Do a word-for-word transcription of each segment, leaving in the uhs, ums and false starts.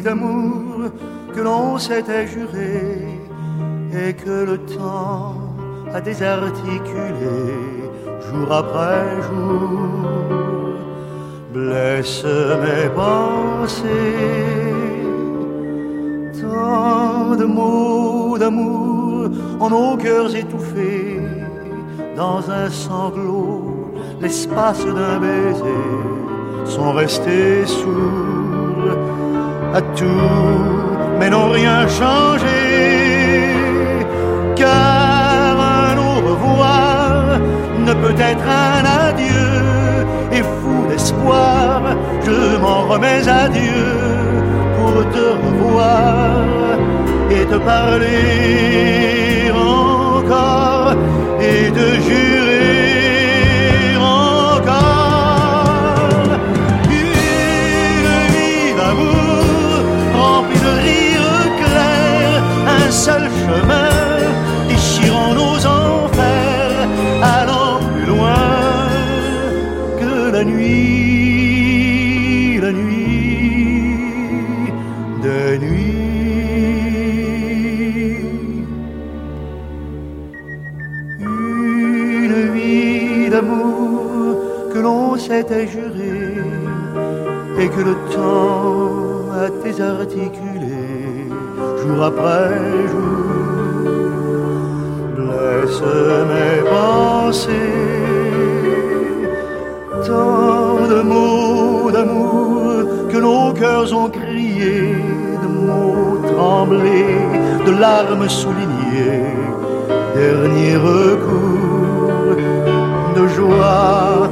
d'amour que l'on s'était juré et que le temps a désarticulé jour après jour, blesse mes pensées. Tant de mots d'amour en nos cœurs étouffés dans un sanglot, l'espace d'un baiser, sont restés sourds à tout, mais n'ont rien changé, car un au revoir ne peut être un adieu, et fou d'espoir, je m'en remets à Dieu pour te revoir et te parler encore et te jurer encore une vie d'amour remplie de rires clairs, un seul chemin déchirant nos enfers, allant plus loin que la nuit, la nuit des nuits. D'amour que l'on s'était juré et que le temps a désarticulé jour après jour, blesse mes pensées. Tant de mots d'amour que nos cœurs ont crié, de mots tremblés, de larmes soulignées, dernier recours, de joie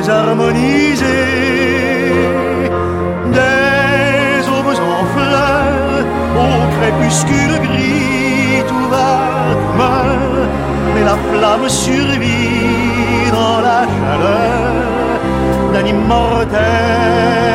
désharmonisée, des aubes en fleurs, au crépuscule gris, tout va, tout meurt, mais la flamme survit dans la chaleur d'un immortel